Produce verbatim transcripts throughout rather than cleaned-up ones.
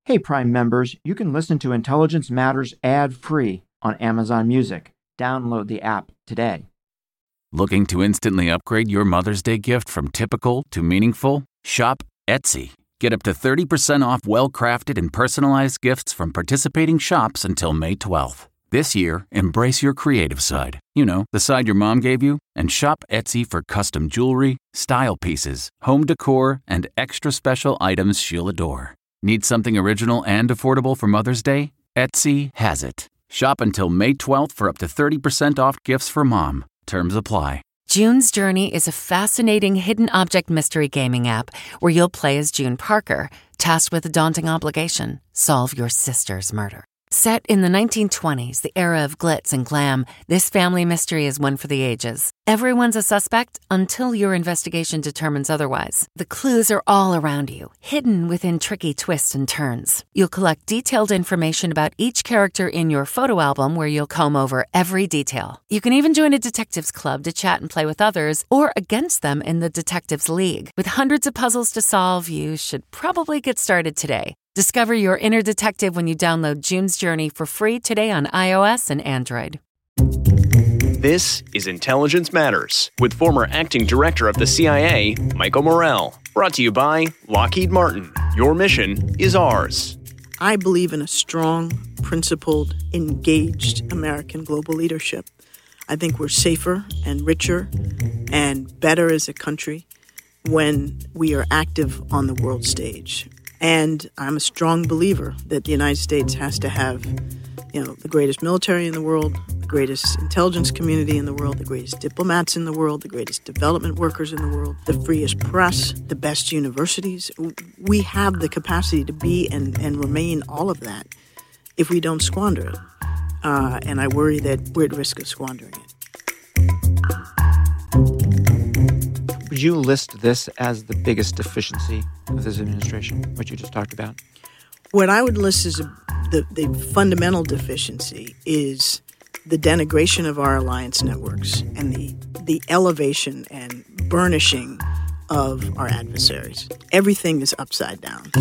Hey, Prime members, you can listen to Intelligence Matters ad-free on Amazon Music. Download the app today. Looking to instantly upgrade your Mother's Day gift from typical to meaningful? Shop Etsy. Get up to thirty percent off well-crafted and personalized gifts from participating shops until May twelfth. This year, embrace your creative side. You know, the side your mom gave you. And shop Etsy for custom jewelry, style pieces, home decor, and extra special items she'll adore. Need something original and affordable for Mother's Day? Etsy has it. Shop until May twelfth for up to thirty percent off gifts for mom. Terms apply. June's Journey is a fascinating hidden object mystery gaming app where you'll play as June Parker, tasked with a daunting obligation: solve your sister's murder. Set in the nineteen twenties, the era of glitz and glam, this family mystery is one for the ages. Everyone's a suspect until your investigation determines otherwise. The clues are all around you, hidden within tricky twists and turns. You'll collect detailed information about each character in your photo album where you'll comb over every detail. You can even join a detectives club to chat and play with others or against them in the Detectives League. With hundreds of puzzles to solve, you should probably get started today. Discover your inner detective when you download June's Journey for free today on iOS and Android. This is Intelligence Matters with former acting director of the C I A, Michael Morell. Brought to you by Lockheed Martin. Your mission is ours. I believe in a strong, principled, engaged American global leadership. I think we're safer and richer and better as a country when we are active on the world stage. And I'm a strong believer that the United States has to have, you know, the greatest military in the world, the greatest intelligence community in the world, the greatest diplomats in the world, the greatest development workers in the world, the freest press, the best universities. We have the capacity to be and, and remain all of that if we don't squander it. Uh, and I worry that we're at risk of squandering it. Would you list this as the biggest deficiency of this administration, what you just talked about? What I would list as a, the, the fundamental deficiency is the denigration of our alliance networks and the, the elevation and burnishing of our adversaries. Everything is upside down.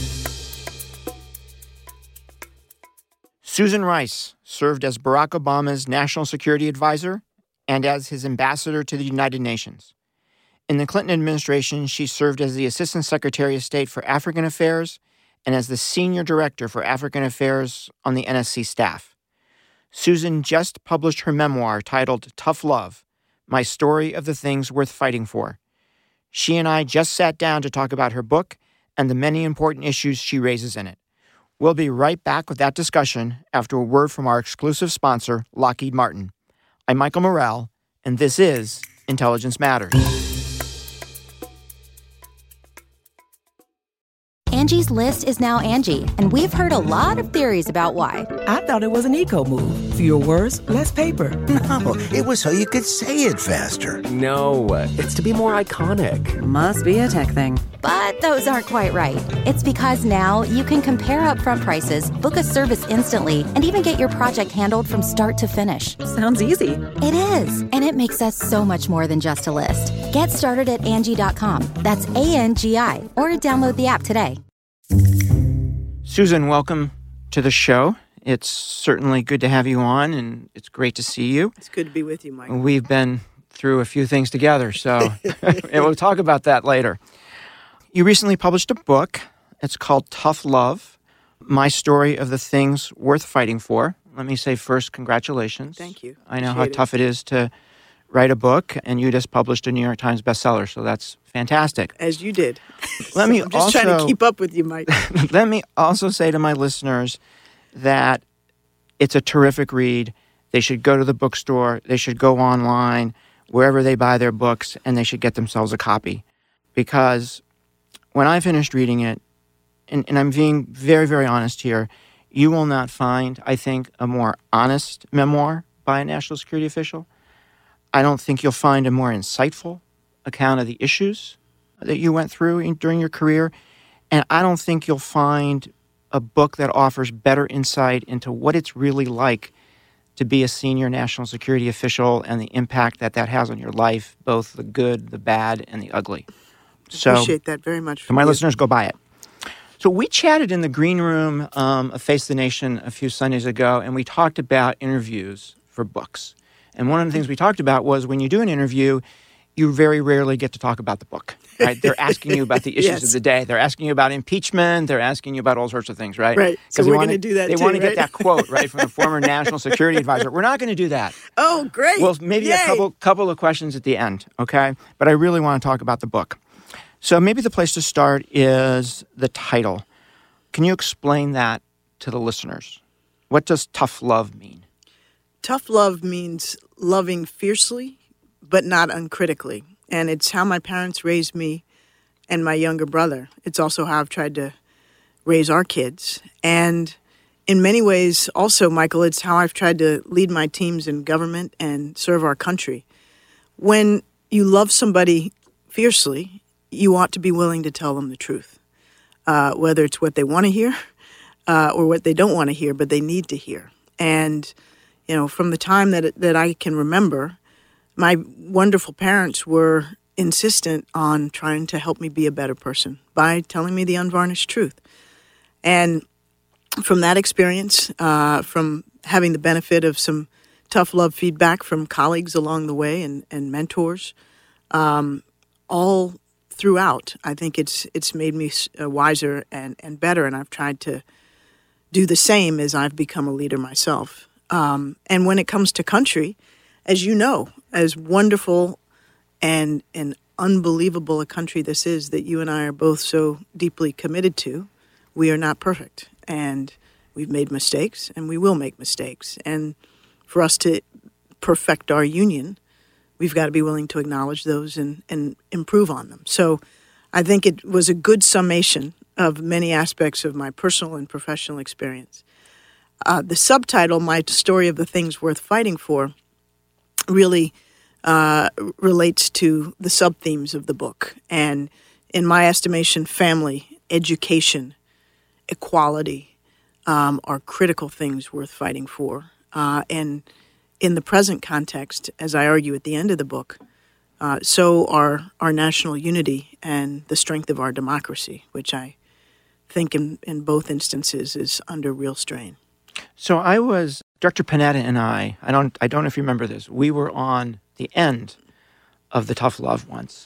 Susan Rice served as Barack Obama's national security advisor and as his ambassador to the United Nations. In the Clinton administration, she served as the Assistant Secretary of State for African Affairs and as the Senior Director for African Affairs on the N S C staff. Susan just published her memoir titled Tough Love, My Story of the Things Worth Fighting For. She and I just sat down to talk about her book and the many important issues she raises in it. We'll be right back with that discussion after a word from our exclusive sponsor, Lockheed Martin. I'm Michael Morell, and this is Intelligence Matters. Angie's List is now Angie, and we've heard a lot of theories about why. I thought it was an eco move. Fewer words, less paper. No, it was so you could say it faster. No, it's to be more iconic. Must be a tech thing. But those aren't quite right. It's because now you can compare upfront prices, book a service instantly, and even get your project handled from start to finish. Sounds easy. It is, and it makes us so much more than just a list. Get started at Angie dot com. That's A N G I, or download the app today. Susan, welcome to the show. It's certainly good to have you on, and it's great to see you. It's good to be with you, Mike. We've been through a few things together, so and we'll talk about that later. You recently published a book. It's called Tough Love, My Story of the Things Worth Fighting For. Let me say first, congratulations. Thank you. I know Appreciate how it. tough it is to write a book, and you just published a New York Times bestseller, so that's fantastic. As you did. Let so me I'm just also, trying to keep up with you, Mike. Let me also say to my listeners that it's a terrific read. They should go to the bookstore. They should go online, wherever they buy their books, and they should get themselves a copy. Because when I finished reading it, and, and I'm being very, very honest here, you will not find, I think, a more honest memoir by a national security official. I don't think you'll find a more insightful account of the issues that you went through in, during your career. And I don't think you'll find a book that offers better insight into what it's really like to be a senior national security official and the impact that that has on your life, both the good, the bad, and the ugly. I So, appreciate that very much. for my listeners, go buy it. So we chatted in the green room um, of Face the Nation a few Sundays ago, and we talked about interviews for books. And one of the things we talked about was when you do an interview, you very rarely get to talk about the book, right? They're asking you about the issues Yes. of the day. They're asking you about impeachment. They're asking you about all sorts of things, right? Right. So they we're wanna- going to do that They too, want to right? get that quote, right, from the former national security advisor. We're not going to do that. Oh, great. Well, maybe Yay. a couple couple of questions at the end, okay? But I really want to talk about the book. So maybe the place to start is the title. Can you explain that to the listeners? What does tough love mean? Tough love means loving fiercely, but not uncritically. And it's how my parents raised me and my younger brother. It's also how I've tried to raise our kids. And in many ways, also, Michael, it's how I've tried to lead my teams in government and serve our country. When you love somebody fiercely, you ought to be willing to tell them the truth, uh, whether it's what they want to hear uh, or what they don't want to hear, but they need to hear. And, you know, from the time that that I can remember, my wonderful parents were insistent on trying to help me be a better person by telling me the unvarnished truth. And from that experience, uh, from having the benefit of some tough love feedback from colleagues along the way and, and mentors, um, all throughout, I think it's it's made me uh, wiser and, and better, and I've tried to do the same as I've become a leader myself. Um, and when it comes to country, as you know, as wonderful and and unbelievable a country this is that you and I are both so deeply committed to, we are not perfect. And we've made mistakes, and we will make mistakes. And for us to perfect our union, we've got to be willing to acknowledge those and, and improve on them. So I think it was a good summation of many aspects of my personal and professional experience. Uh, the subtitle, My Story of the Things Worth Fighting For, really uh, relates to the sub-themes of the book. And in my estimation, family, education, equality um, are critical things worth fighting for. Uh, and in the present context, as I argue at the end of the book, uh, so are our national unity and the strength of our democracy, which I think in, in both instances is under real strain. So I was, Director Panetta and I, I don't I don't know if you remember this, we were on the end of the tough love once.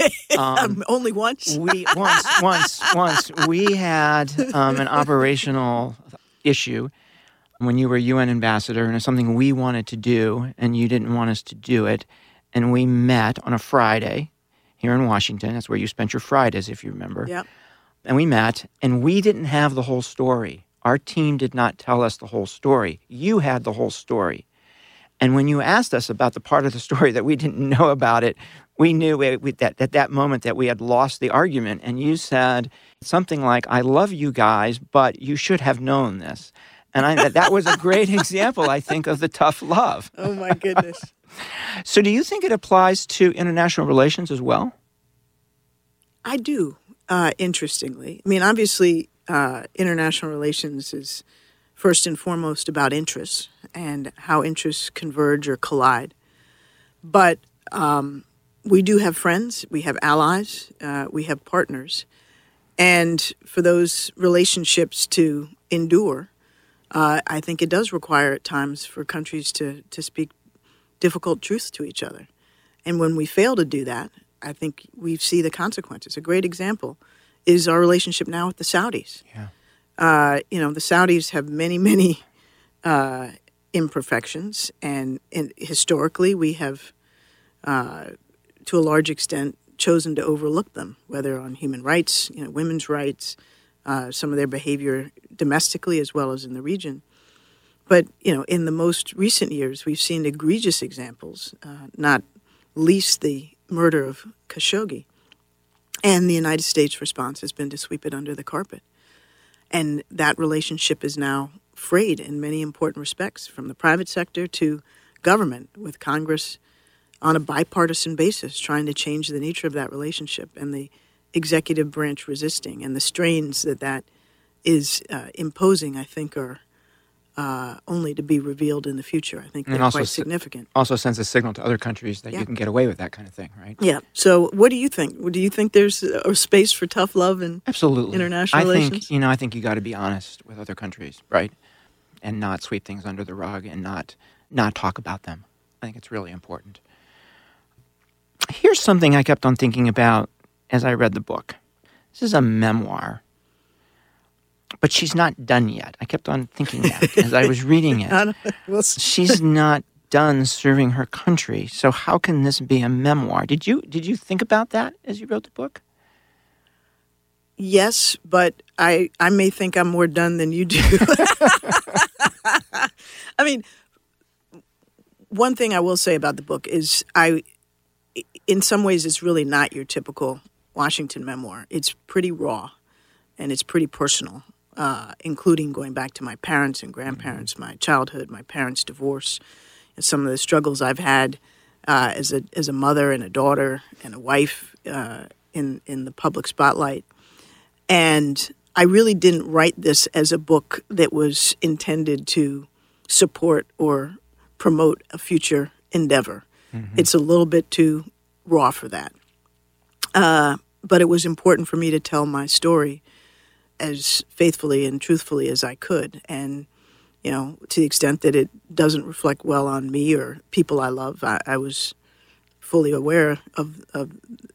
Um, only once? we Once, once, once. We had um, an operational issue when you were U N ambassador, and it's something we wanted to do, and you didn't want us to do it. And we met on a Friday here in Washington. That's where you spent your Fridays, if you remember. Yep. And we met, and we didn't have the whole story. Our team did not tell us the whole story. You had the whole story. And when you asked us about the part of the story that we didn't know about it, we knew we, we, that at that moment that we had lost the argument. And you said something like, I love you guys, but you should have known this. And I, that was a great example, I think, of the tough love. Oh, my goodness. So do you think it applies to international relations as well? I do, uh, interestingly. I mean, obviously, uh, international relations is first and foremost about interests and how interests converge or collide. But um, we do have friends, we have allies, uh, we have partners. And for those relationships to endure, uh, I think it does require at times for countries to, to speak difficult truths to each other. And when we fail to do that, I think we see the consequences. A great example is our relationship now with the Saudis. Yeah. Uh, you know, the Saudis have many, many uh, imperfections, and, and historically we have, uh, to a large extent, chosen to overlook them, whether on human rights, you know, women's rights, uh, some of their behavior domestically as well as in the region. But, you know, in the most recent years, we've seen egregious examples, uh, not least the murder of Khashoggi. And the United States response has been to sweep it under the carpet. And that relationship is now frayed in many important respects, from the private sector to government, with Congress on a bipartisan basis trying to change the nature of that relationship, and the executive branch resisting. And the strains that that is uh, imposing, I think, are uh, only to be revealed in the future. I think And they're also quite s- significant. Also sends a signal to other countries that Yeah. you can get away with that kind of thing, right? Yeah. So what do you think? Do you think there's a space for tough love and Absolutely. international I relations? think, you know, I think you got to be honest with other countries, right? And not sweep things under the rug and not not talk about them. I think it's really important. Here's something I kept on thinking about as I read the book. This is a memoir, but she's not done yet. I kept on thinking that as I was reading it. I don't- we'll see. She's not done serving her country. So how can this be a memoir? Did you did you think about that as you wrote the book? Yes, but I I may think I'm more done than you do. I mean, one thing I will say about the book is I, in some ways, it's really not your typical Washington memoir. It's pretty raw, and it's pretty personal, uh, including going back to my parents and grandparents, my childhood, my parents' divorce, and some of the struggles I've had uh, as a as a mother and a daughter and a wife uh, in in the public spotlight. And I really didn't write this as a book that was intended to support or promote a future endeavor. Mm-hmm. It's a little bit too raw for that. Uh, but it was important for me to tell my story as faithfully and truthfully as I could. And, you know, to the extent that it doesn't reflect well on me or people I love, I, I was fully aware of, of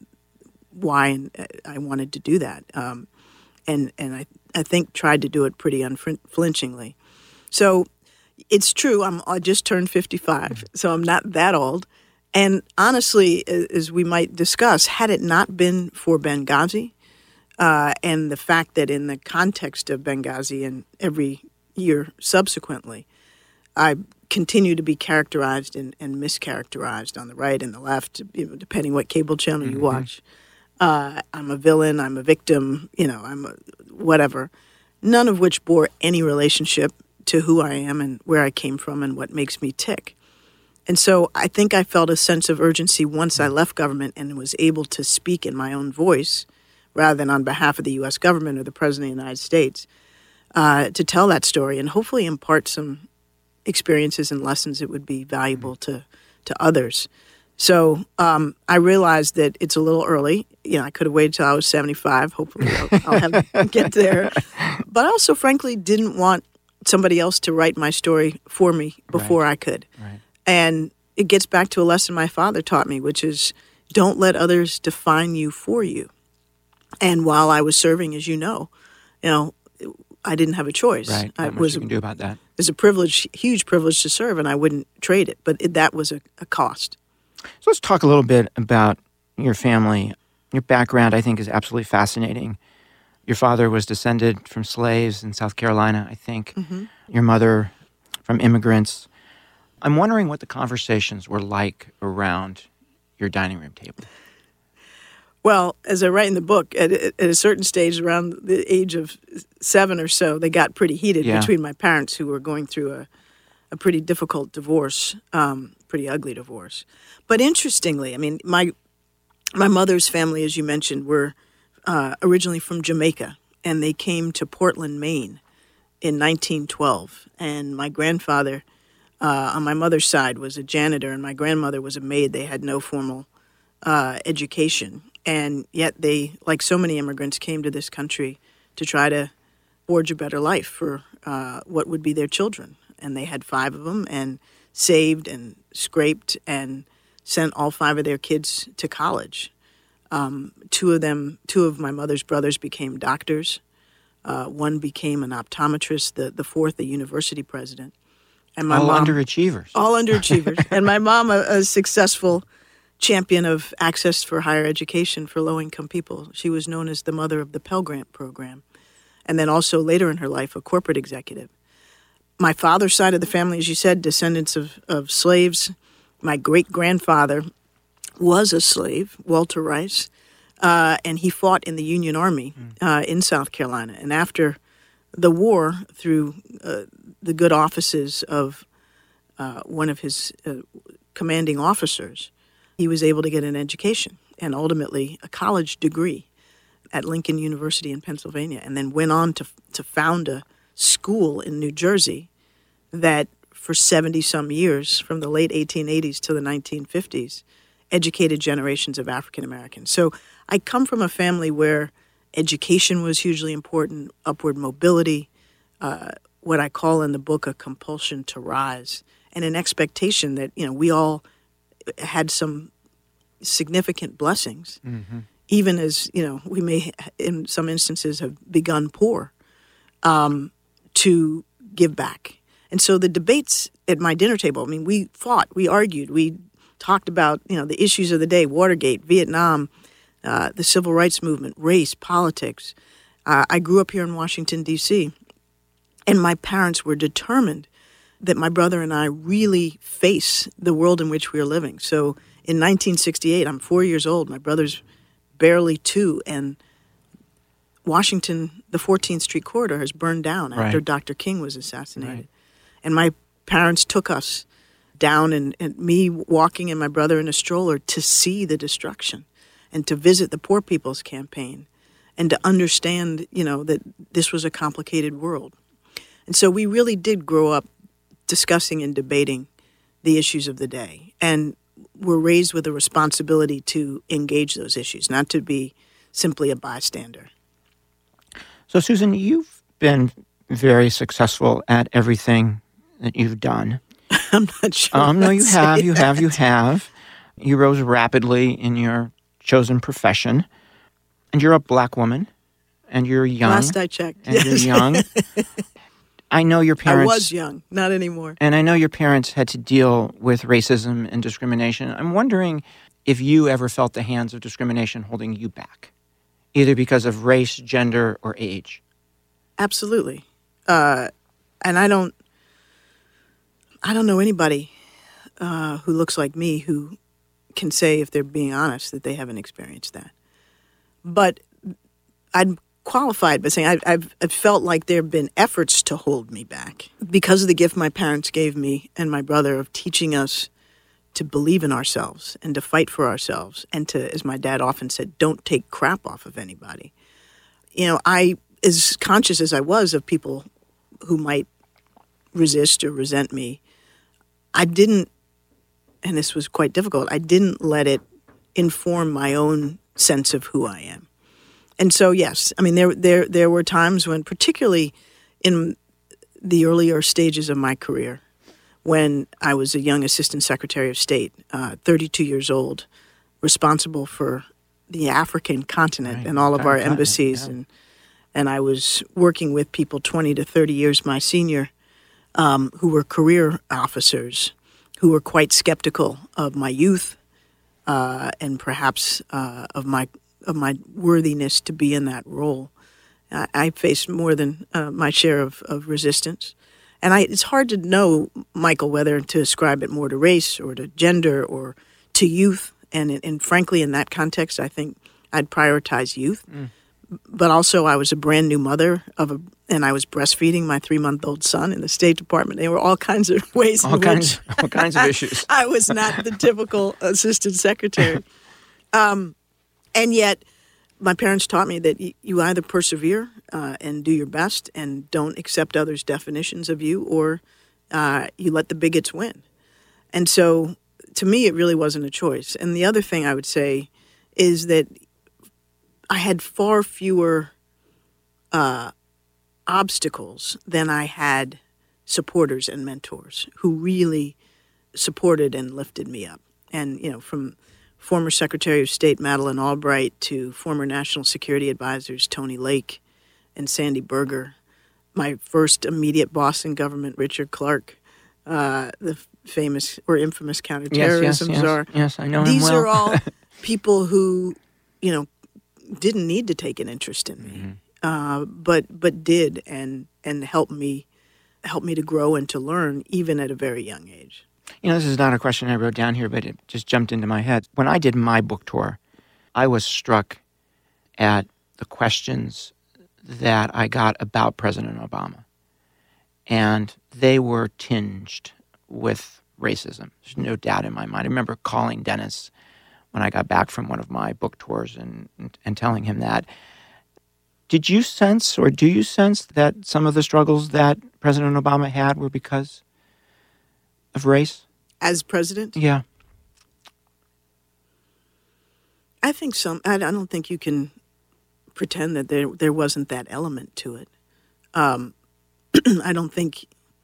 why and I wanted to do that. Um, and and I, I think tried to do it pretty unflinchingly. So it's true, I'm, I just turned fifty-five, so I'm not that old. And honestly, as we might discuss, had it not been for Benghazi uh, and the fact that in the context of Benghazi and every year subsequently, I continue to be characterized and, and mischaracterized on the right and the left, you know, depending what cable channel you Mm-hmm. watch. Uh, I'm a villain, I'm a victim, you know, I'm a whatever, none of which bore any relationship to who I am and where I came from and what makes me tick. And so I think I felt a sense of urgency once I left government and was able to speak in my own voice rather than on behalf of the U S government or the President of the United States uh, to tell that story and hopefully impart some experiences and lessons that would be valuable to, to others. So um, I realized that it's a little early. You know, I could have waited till I was seventy-five. Hopefully I'll, I'll have get there. But I also, frankly, didn't want somebody else to write my story for me before Right. I could. Right. And it gets back to a lesson my father taught me, which is don't let others define you for you. And while I was serving, as you know, you know, I didn't have a choice. Right. I Not much was you can do about that. It was a privilege, huge privilege to serve, and I wouldn't trade it. But it, that was a, a cost. So let's talk a little bit about your family. Your background, I think, is absolutely fascinating. Your father was descended from slaves in South Carolina, I think. Mm-hmm. Your mother from immigrants. I'm wondering what the conversations were like around your dining room table. Well, as I write in the book, at, at a certain stage, around the age of seven or so, they got pretty heated Yeah. between my parents, who were going through a, a pretty difficult divorce, um, pretty ugly divorce. But interestingly, I mean, my my mother's family, as you mentioned, were uh, originally from Jamaica, and they came to Portland, Maine in nineteen twelve. And my grandfather, uh, on my mother's side, was a janitor, and my grandmother was a maid. They had no formal uh, education. And yet they, like so many immigrants, came to this country to try to forge a better life for uh, what would be their children. And they had five of them and saved and scraped and sent all five of their kids to college. Um, two of them, two of my mother's brothers became doctors. Uh, one became an optometrist, the, the fourth a university president. And my All mom, underachievers. All underachievers. And my mom, a, a successful champion of access for higher education for low-income people. She was known as the mother of the Pell Grant program. And then also later in her life, a corporate executive. My father's side of the family, as you said, descendants of, of slaves. My great-grandfather was a slave, Walter Rice, uh, and he fought in the Union Army uh, in South Carolina. And after the war, through uh, the good offices of uh, one of his uh, commanding officers, he was able to get an education and ultimately a college degree at Lincoln University in Pennsylvania, and then went on to to found a school in New Jersey that for seventy-some years, from the late eighteen eighties to the nineteen fifties, educated generations of African Americans. So I come from a family where education was hugely important, upward mobility, uh, what I call in the book a compulsion to rise, and an expectation that, you know, we all had some significant blessings, mm-hmm. even as, you know, we may, in some instances, have begun poor, um, to give back. And so the debates at my dinner table, I mean, we fought, we argued, we talked about, you know, the issues of the day, Watergate, Vietnam, uh, the civil rights movement, race, politics. Uh, I grew up here in Washington, D C, and my parents were determined that my brother and I really face the world in which we are living. So in nineteen sixty-eight, I'm four years old, my brother's barely two, and Washington, the fourteenth Street corridor has burned down after Right. Doctor King was assassinated. Right. And my parents took us down, and, and me walking and my brother in a stroller to see the destruction and to visit the Poor People's Campaign and to understand, you know, that this was a complicated world. And so we really did grow up discussing and debating the issues of the day. And were raised with a responsibility to engage those issues, not to be simply a bystander. So, Susan, you've been very successful at everything that you've done. I'm not sure. Um, no, I'd you say have, you that. have, you have. You rose rapidly in your chosen profession, and you're a black woman, and you're young. Last I checked. And yes. you're young. I know your I parents... was young, not anymore. And I know your parents had to deal with racism and discrimination. I'm wondering if you ever felt the hands of discrimination holding you back, either because of race, gender, or age. Absolutely. Uh, and I don't, I don't know anybody uh, who looks like me who can say, if they're being honest, that they haven't experienced that. But I'd qualified by saying I've, I've, I've felt like there have been efforts to hold me back because of the gift my parents gave me and my brother of teaching us to believe in ourselves and to fight for ourselves and to, as my dad often said, don't take crap off of anybody. You know, I, as conscious as I was of people who might resist or resent me, I didn't, and this was quite difficult, I didn't let it inform my own sense of who I am. And so, yes, I mean, there there there were times when, particularly in the earlier stages of my career, when I was a young assistant secretary of state, uh, thirty-two years old, responsible for the African continent Right. and all of Entire our continent, embassies, yeah. and and I was working with people twenty to thirty years my senior, um, who were career officers, who were quite skeptical of my youth, uh, and perhaps uh, of my of my worthiness to be in that role. I, I faced more than uh, my share of, of resistance. And I, it's hard to know, Michael, whether to ascribe it more to race or to gender or to youth. And, and frankly, in that context, I think I'd prioritize youth. Mm. But also, I was a brand new mother of a, and I was breastfeeding my three-month-old son in the State Department. There were all kinds of ways All in kinds, which all kinds of issues. I was not the typical assistant secretary. Um, And yet, my parents taught me that y- you either persevere uh, and do your best and don't accept others' definitions of you, or uh, you let the bigots win. And so, to me, it really wasn't a choice. And the other thing I would say is that I had far fewer uh, obstacles than I had supporters and mentors who really supported and lifted me up. And, you know, from former Secretary of State Madeleine Albright to former National Security Advisors Tony Lake and Sandy Berger, my first immediate boss in government, Richard Clark, uh, the famous or infamous counterterrorism yes, yes, czar. Yes, yes, I know These him well. are all people who, you know, didn't need to take an interest in me, Mm-hmm. uh, but but did and and helped me helped me to grow and to learn even at a very young age. You know, this is not a question I wrote down here, but it just jumped into my head. When I did my book tour, I was struck at the questions that I got about President Obama. And they were tinged with racism. There's no doubt in my mind. I remember calling Dennis when I got back from one of my book tours and, and, and telling him that. Did you sense, or do you sense, that some of the struggles that President Obama had were because of race? As president? Yeah. I think some. I, I don't think you can pretend that there there wasn't that element to it. Um, I don't think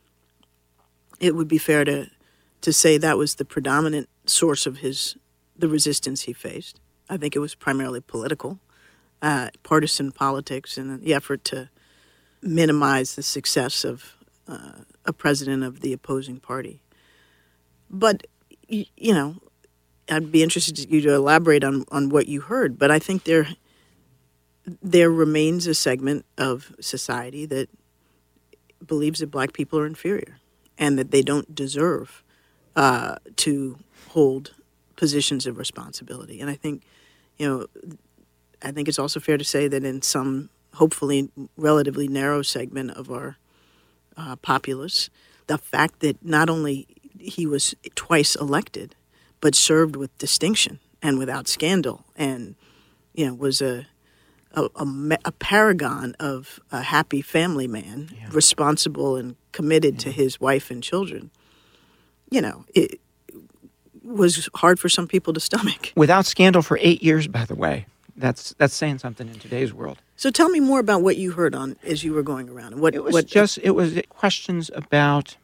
it would be fair to to say that was the predominant source of his the resistance he faced. I think it was primarily political, uh, partisan politics, and the effort to minimize the success of uh, a president of the opposing party. But you, you know, I'd be interested in you to elaborate on, on what you heard. But I think there there remains a segment of society that believes that black people are inferior and that they don't deserve uh, to hold positions of responsibility. And I think, you know, I think it's also fair to say that in some, hopefully, relatively narrow segment of our uh, populace, the fact that not only he was twice elected, but served with distinction and without scandal, and you know was a a, a, a paragon of a happy family man, yeah. responsible and committed yeah. to his wife and children. You know, it was hard for some people to stomach. Without scandal for eight years, by the way. That's that's saying something in today's world. So tell me more about what you heard on as you were going around. And what it was what, just it was questions about.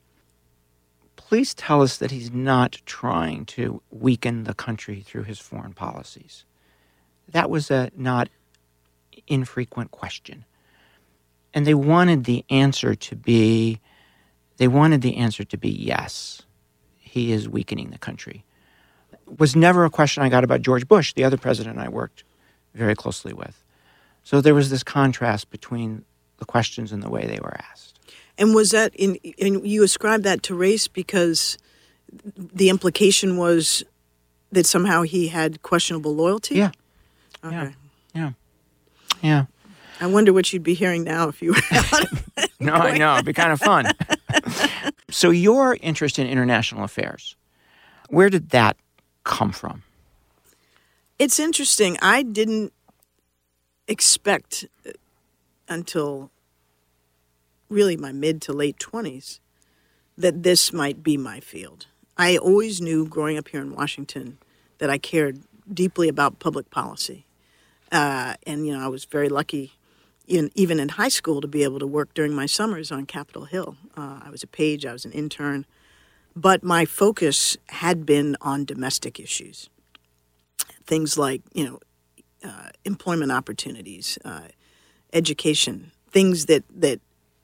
Please tell us that he's not trying to weaken the country through his foreign policies. That was a not infrequent question. And they wanted the answer to be, they wanted the answer to be yes, he is weakening the country. It was never a question I got about George Bush, the other president I worked very closely with. So there was this contrast between the questions and the way they were asked. And was that in, and you ascribe that to race because the implication was that somehow he had questionable loyalty? Yeah. Okay. Yeah. Yeah. Yeah. I wonder what you'd be hearing now if you were out. No, I know. It'd be kind of fun. So your interest in international affairs, where did that come from? It's interesting. I didn't expect until really my mid to late twenties that this might be my field. I always knew growing up here in Washington that I cared deeply about public policy. Uh, and, you know, I was very lucky in, even in high school to be able to work during my summers on Capitol Hill. Uh, I was a page, I was an intern. But my focus had been on domestic issues. Things like, you know, uh, employment opportunities, uh, education, things that, that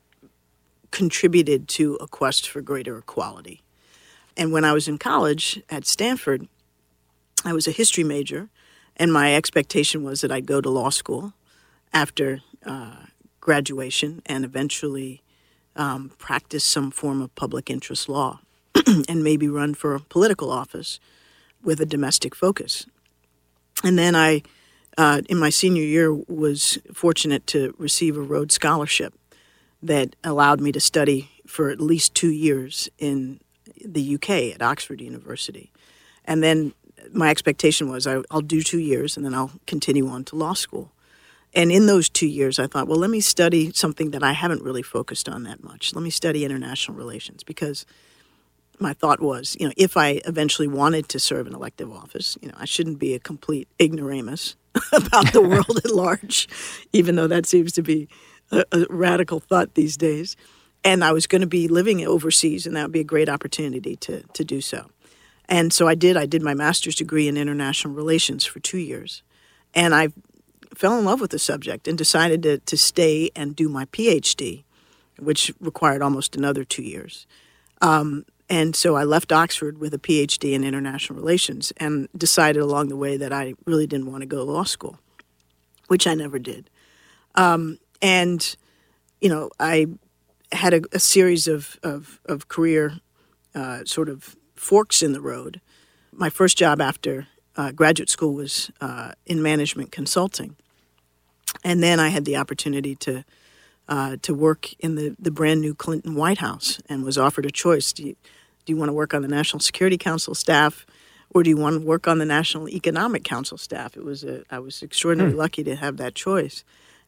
contributed to a quest for greater equality. And when I was in college at Stanford, I was a history major, and my expectation was that I'd go to law school after uh, graduation and eventually um, practice some form of public interest law and maybe run for a political office with a domestic focus. And then I, uh, in my senior year, was fortunate to receive a Rhodes Scholarship that allowed me to study for at least two years in the U K at Oxford University. And then my expectation was I, I'll do two years and then I'll continue on to law school. And in those two years, I thought, well, let me study something that I haven't really focused on that much. Let me study international relations, because my thought was, you know, if I eventually wanted to serve an elective office, you know, I shouldn't be a complete ignoramus about the world at large, even though that seems to be a, a radical thought these days. And I was going to be living overseas, and that would be a great opportunity to to do so. And so I did. I did my master's degree in international relations for two years. And I fell in love with the subject and decided to, to stay and do my PhD, which required almost another two years. Um, and so I left Oxford with a PhD in international relations and decided along the way that I really didn't want to go to law school, which I never did. Um, and, you know, I had a, a series of, of, of career uh, sort of forks in the road. My first job after uh, graduate school was uh, in management consulting. And then I had the opportunity to uh, to work in the, the brand new Clinton White House and was offered a choice. Do you, do you want to work on the National Security Council staff, or do you want to work on the National Economic Council staff? It was a, I was extraordinarily hmm. lucky to have that choice.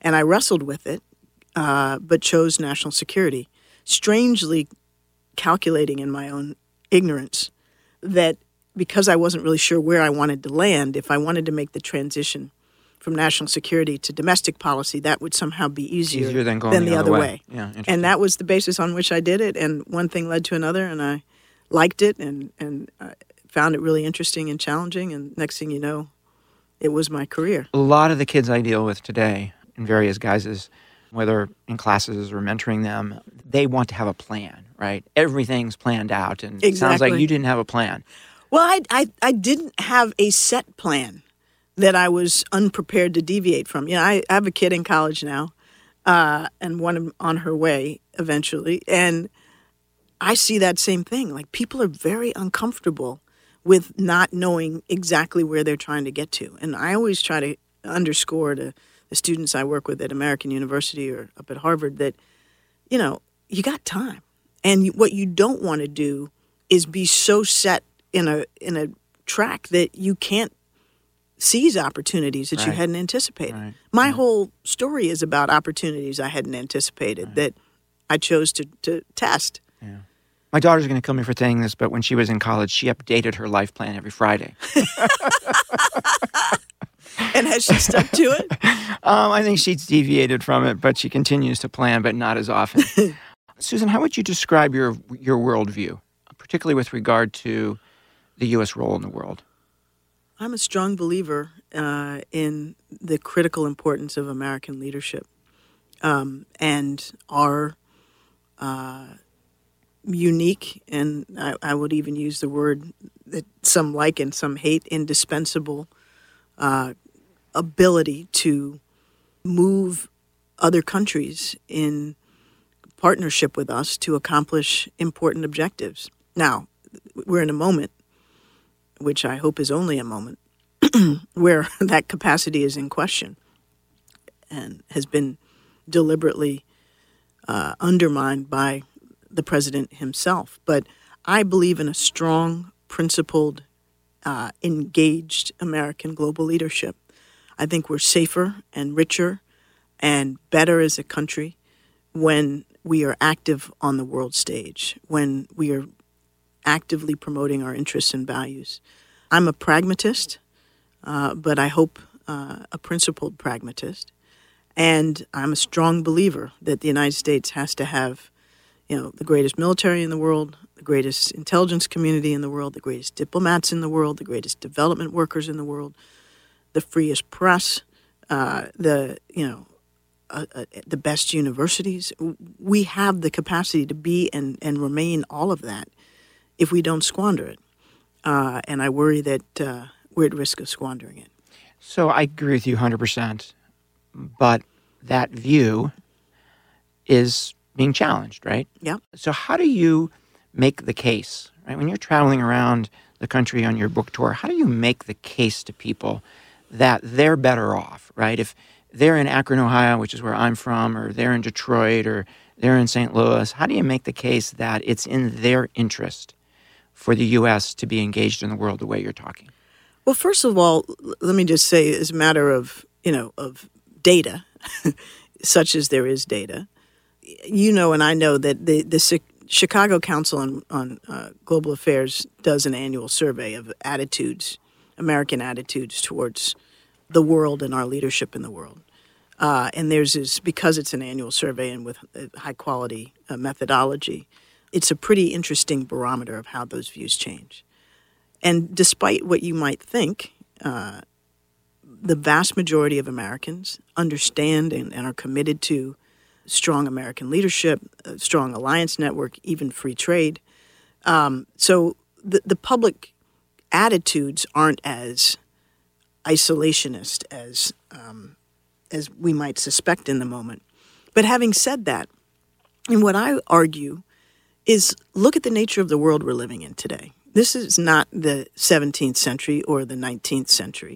And I wrestled with it, uh, but chose national security, strangely calculating in my own ignorance that because I wasn't really sure where I wanted to land, if I wanted to make the transition from national security to domestic policy, that would somehow be easier, easier than, going than the, the other, other way. way. Yeah, and that was the basis on which I did it, and one thing led to another, and I liked it and, and uh, found it really interesting and challenging, and next thing you know, it was my career. A lot of the kids I deal with today in various guises, whether in classes or mentoring them, they want to have a plan, right? Everything's planned out, and exactly. It sounds like you didn't have a plan. Well, I, I, I didn't have a set plan that I was unprepared to deviate from. You know, I, I have a kid in college now, uh, and one on her way eventually, and I see that same thing. Like, people are very uncomfortable with not knowing exactly where they're trying to get to. And I always try to underscore to the students I work with at American University or up at Harvard that, you know, you got time. And what you don't want to do is be so set in a in a track that you can't seize opportunities that right. you hadn't anticipated. Right. My right. whole story is about opportunities I hadn't anticipated right. that I chose to, to test. Yeah. My daughter's going to kill me for saying this, but when she was in college, she updated her life plan every Friday. And has she stuck to it? um, I think she's deviated from it, but she continues to plan, but not as often. Susan, how would you describe your your worldview, particularly with regard to the U S role in the world? I'm a strong believer uh, in the critical importance of American leadership um, and our uh, unique, and I, I would even use the word that some like and some hate, indispensable uh, ability to move other countries in partnership with us to accomplish important objectives. Now, we're in a moment, which I hope is only a moment, where that capacity is in question and has been deliberately uh, undermined by the president himself. But I believe in a strong, principled, uh, engaged American global leadership. I think we're safer and richer and better as a country when we are active on the world stage, when we are actively promoting our interests and values. I'm a pragmatist, uh, but I hope uh, a principled pragmatist. And I'm a strong believer that the United States has to have, you know, the greatest military in the world, the greatest intelligence community in the world, the greatest diplomats in the world, the greatest development workers in the world, the freest press, uh, the, you know, uh, uh, the best universities. We have the capacity to be and, and remain all of that if we don't squander it. Uh, and I worry that uh, we're at risk of squandering it. So I agree with you one hundred percent. But that view is being challenged, right? Yeah. So how do you make the case, right? When you're traveling around the country on your book tour, how do you make the case to people that they're better off, right? If they're in Akron, Ohio, which is where I'm from, or they're in Detroit, or they're in Saint Louis, how do you make the case that it's in their interest for the U S to be engaged in the world the way you're talking? Well, first of all, let me just say, as a matter of, you know, of data, such as there is data, you know, and I know that the, the Chicago Council on, on uh, Global Affairs does an annual survey of attitudes, American attitudes towards the world and our leadership in the world. Uh, and there's is because it's an annual survey and with high quality uh, methodology, it's a pretty interesting barometer of how those views change. And despite what you might think, uh, the vast majority of Americans understand and, and are committed to strong American leadership, a strong alliance network, even free trade. Um, so the, the public attitudes aren't as isolationist as um, as we might suspect in the moment. But having said that, and what I argue is look at the nature of the world we're living in today. This is not the seventeenth century or the nineteenth century.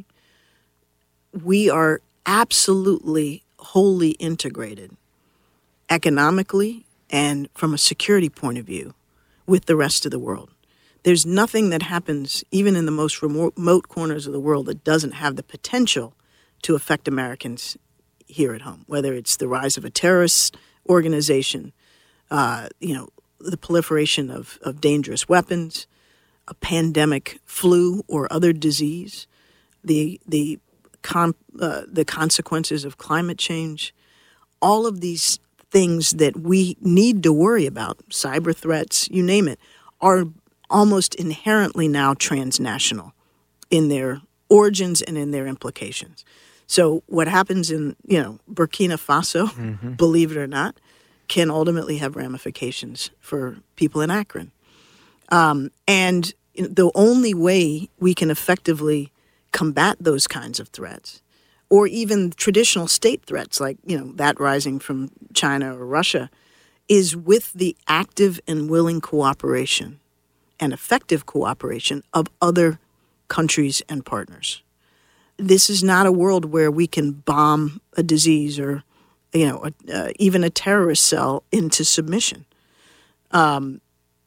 We are absolutely wholly integrated economically and from a security point of view with the rest of the world. There's nothing that happens even in the most remote corners of the world that doesn't have the potential to affect Americans here at home, whether it's the rise of a terrorist organization, uh, you know, the proliferation of, of dangerous weapons, a pandemic flu or other disease, the the con, uh, the consequences of climate change, all of these things that we need to worry about, cyber threats, you name it, are almost inherently now transnational in their origins and in their implications. So what happens in, you know, Burkina Faso, mm-hmm. believe it or not, can ultimately have ramifications for people in Akron. Um, and the only way we can effectively combat those kinds of threats, or even traditional state threats like, you know, that rising from China or Russia, is with the active and willing cooperation and effective cooperation of other countries and partners. This is not a world where we can bomb a disease or, you know, a, uh, even a terrorist cell into submission. Um,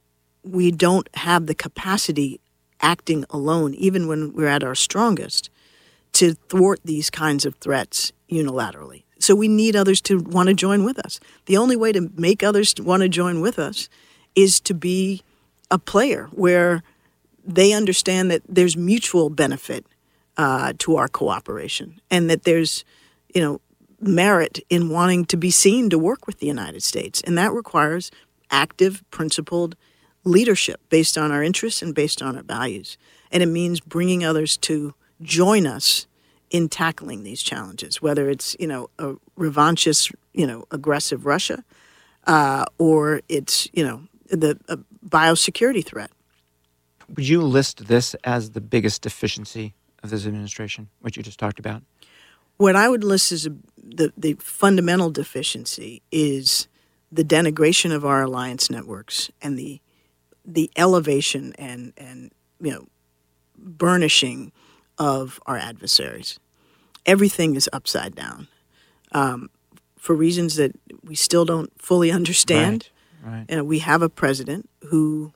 we don't have the capacity, acting alone, even when we're at our strongest, to thwart these kinds of threats unilaterally. So we need others to want to join with us. The only way to make others want to join with us is to be a player where they understand that there's mutual benefit uh, to our cooperation, and that there's, you know, merit in wanting to be seen to work with the United States. And that requires active, principled leadership based on our interests and based on our values. And it means bringing others to join us in tackling these challenges, whether it's, you know, a revanchist, you know, aggressive Russia, uh, or it's, you know, the a biosecurity threat. Would you list this as the biggest deficiency of this administration, what you just talked about? What I would list as a, the, the fundamental deficiency is the denigration of our alliance networks and the the elevation and, and you know, burnishing of our adversaries. Everything is upside down um, for reasons that we still don't fully understand. Right, right. And we have a president who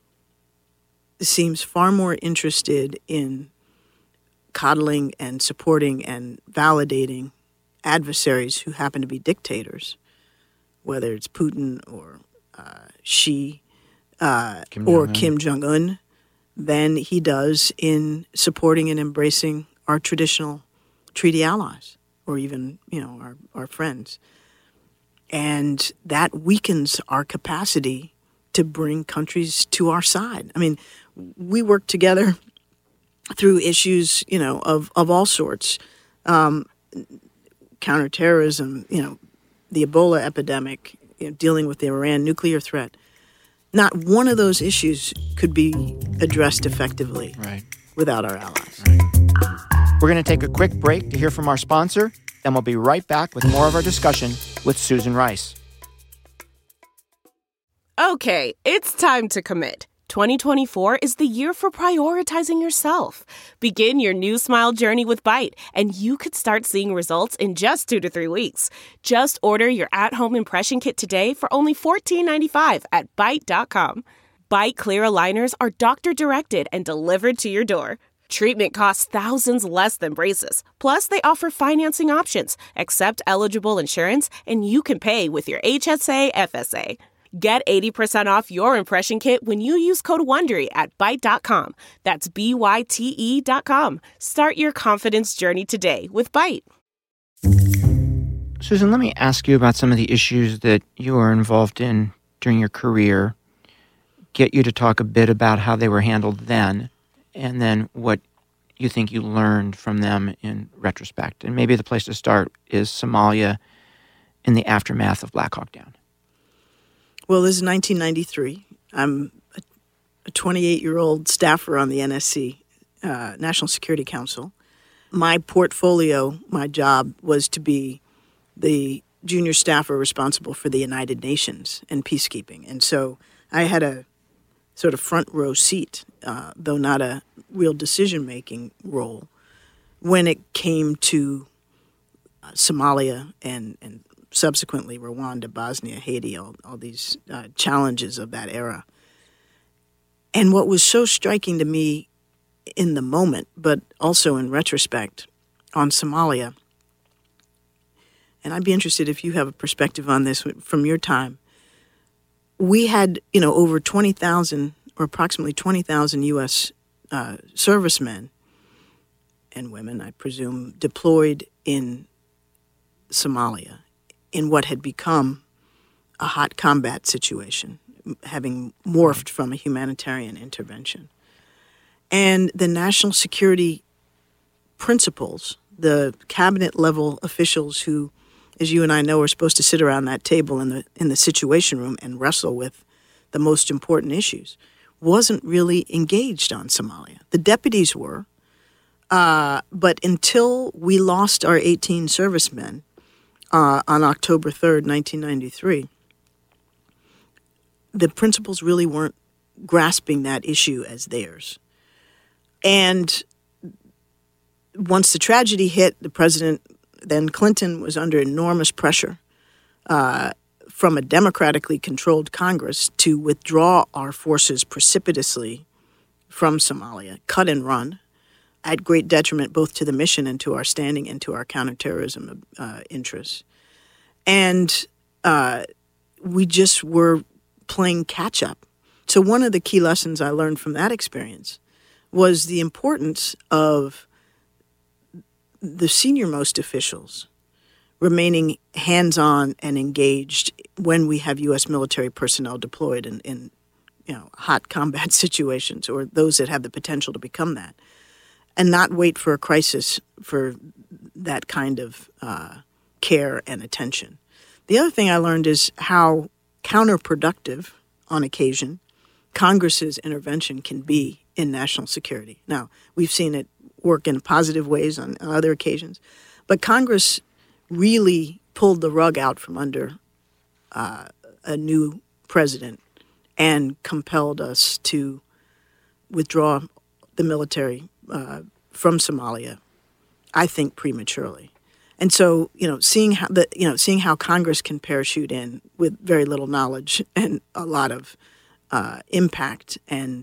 seems far more interested in coddling and supporting and validating adversaries who happen to be dictators, whether it's Putin or uh, Xi uh, Kim or Jong-un. Kim Jong-un, than he does in supporting and embracing our traditional treaty allies or even, you know, our, our friends. And that weakens our capacity to bring countries to our side. I mean, we work together through issues, you know, of, of all sorts, um, counterterrorism, you know, the Ebola epidemic, you know, dealing with the Iran nuclear threat. Not one of those issues could be addressed effectively right. without our allies. Right. We're going to take a quick break to hear from our sponsor, and we'll be right back with more of our discussion with Susan Rice. Okay, it's time to commit. twenty twenty-four is the year for prioritizing yourself. Begin your new smile journey with Byte, and you could start seeing results in just two to three weeks. Just order your at-home impression kit today for only fourteen ninety-five at byte dot com. Byte clear aligners are doctor-directed and delivered to your door. Treatment costs thousands less than braces. Plus, they offer financing options, accept eligible insurance, and you can pay with your H S A F S A. Get eighty percent off your impression kit when you use code WONDERY at byte dot com. That's B Y T E dot com. Start your confidence journey today with Byte. Susan, let me ask you about some of the issues that you were involved in during your career. Get you to talk a bit about how they were handled then, and then what you think you learned from them in retrospect. And maybe the place to start is Somalia in the aftermath of Black Hawk Down. Well, this is nineteen ninety-three. I'm a twenty-eight-year-old staffer on the N S C, uh, National Security Council. My portfolio, my job, was to be the junior staffer responsible for the United Nations and peacekeeping. And so I had a sort of front row seat, uh, though not a real decision-making role, when it came to uh, Somalia and, and subsequently Rwanda, Bosnia, Haiti, all, all these uh, challenges of that era. And what was so striking to me in the moment, but also in retrospect on Somalia, and I'd be interested if you have a perspective on this from your time. We had, you know, over twenty thousand or approximately twenty thousand U S uh, servicemen and women, I presume, deployed in Somalia in what had become a hot combat situation, having morphed from a humanitarian intervention. And the national security principles, the cabinet-level officials who, as you and I know, are supposed to sit around that table in the in the Situation Room and wrestle with the most important issues, wasn't really engaged on Somalia. The deputies were, uh, but until we lost our eighteen servicemen uh, on October third, nineteen ninety-three, the principals really weren't grasping that issue as theirs. And once the tragedy hit, the president, then Clinton, was under enormous pressure uh, from a democratically controlled Congress to withdraw our forces precipitously from Somalia, cut and run, at great detriment both to the mission and to our standing and to our counterterrorism uh, interests. And uh, we just were playing catch-up. So one of the key lessons I learned from that experience was the importance of the senior-most officials remaining hands-on and engaged when we have U S military personnel deployed in, in you know, hot combat situations, or those that have the potential to become that, and not wait for a crisis for that kind of uh, care and attention. The other thing I learned is how counterproductive, on occasion, Congress's intervention can be in national security. Now, we've seen it work in positive ways on, on other occasions, but Congress really pulled the rug out from under uh, a new president and compelled us to withdraw the military uh, from Somalia, I think prematurely. And so, you know, seeing how the you know seeing how Congress can parachute in with very little knowledge and a lot of uh, impact and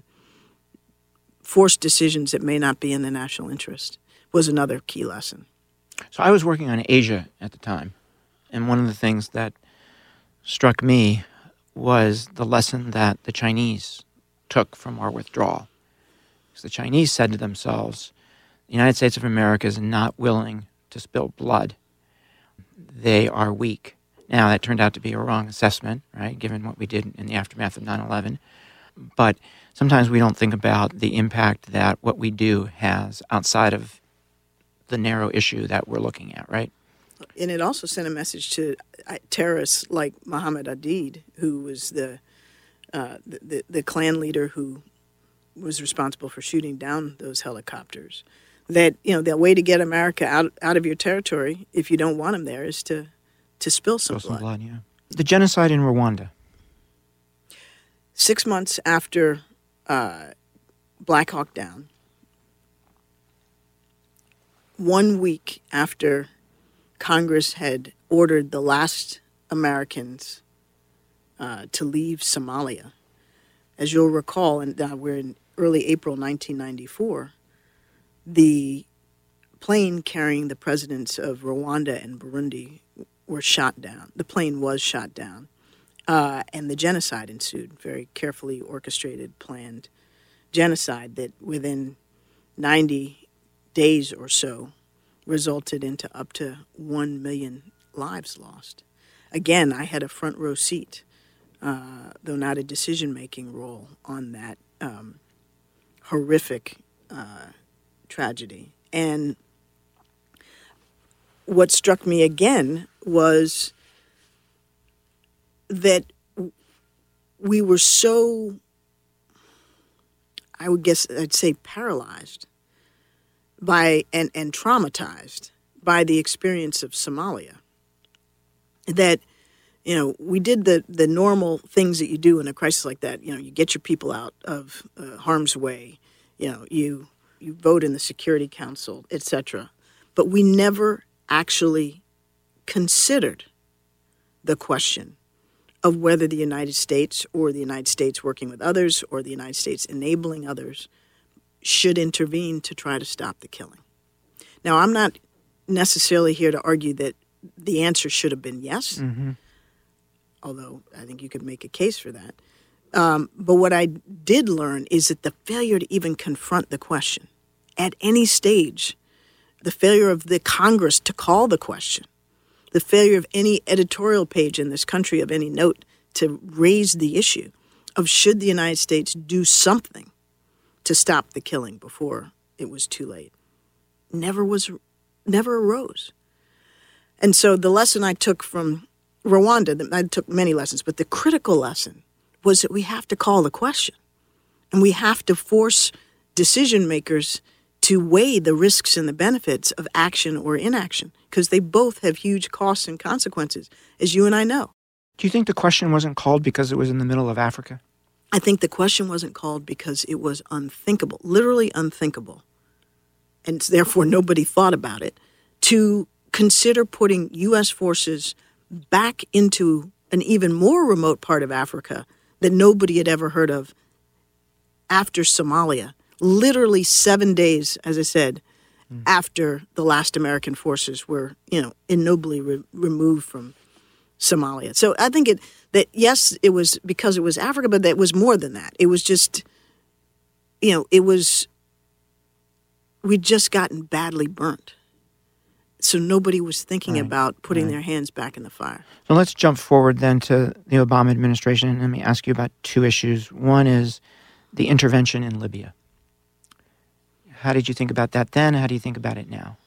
forced decisions that may not be in the national interest was another key lesson. So I was working on Asia at the time, and one of the things that struck me was the lesson that the Chinese took from our withdrawal. Because the Chinese said to themselves, the United States of America is not willing to spill blood. They are weak. Now, that turned out to be a wrong assessment, right, given what we did in the aftermath of nine eleven. But sometimes we don't think about the impact that what we do has outside of the narrow issue that we're looking at, right? And it also sent a message to terrorists like Mohammed Adid, who was the, uh, the, the the clan leader who was responsible for shooting down those helicopters, that, you know, the way to get America out out of your territory, if you don't want them there, is to to spill some spill blood. Some blood, yeah. The genocide in Rwanda. Six months after uh, Black Hawk Down, one week after Congress had ordered the last Americans uh, to leave Somalia, as you'll recall, and uh, we're in early April nineteen ninety-four, the plane carrying the presidents of Rwanda and Burundi were shot down. The plane was shot down, uh, and the genocide ensued, very carefully orchestrated, planned genocide that within ninety days or so resulted into up to one million lives lost. Again, I had a front row seat, uh, though not a decision-making role, on that um, horrific uh, tragedy. And what struck me again was that we were so, I would guess I'd say paralyzed by and, and traumatized by the experience of Somalia, that, you know, we did the, the normal things that you do in a crisis like that. You know, you get your people out of uh, harm's way, you know, you you vote in the Security Council, et cetera. But we never actually considered the question of whether the United States or the United States working with others or the United States enabling others should intervene to try to stop the killing. Now, I'm not necessarily here to argue that the answer should have been yes, Mm-hmm. although I think you could make a case for that. Um, but what I did learn is that the failure to even confront the question at any stage, the failure of the Congress to call the question, the failure of any editorial page in this country of any note to raise the issue of should the United States do something to stop the killing before it was too late, never was, never arose. And so the lesson I took from Rwanda, I took many lessons, but the critical lesson was that we have to call the question. And we have to force decision makers to weigh the risks and the benefits of action or inaction, because they both have huge costs and consequences, as you and I know. Do you think the question wasn't called because it was in the middle of Africa? I think the question wasn't called because it was unthinkable, literally unthinkable, and therefore nobody thought about it, to consider putting U S forces back into an even more remote part of Africa that nobody had ever heard of after Somalia, literally seven days, as I said, mm. after the last American forces were, you know, ignobly re- removed from Somalia. So I think it that, yes, it was because it was Africa, but that was more than that. It was just, you know, it was, we'd just gotten badly burnt. So nobody was thinking right. about putting right. their hands back in the fire. So let's jump forward then to the Obama administration. And let me ask you about two issues. One is the intervention in Libya. How did you think about that then? How do you think about it now?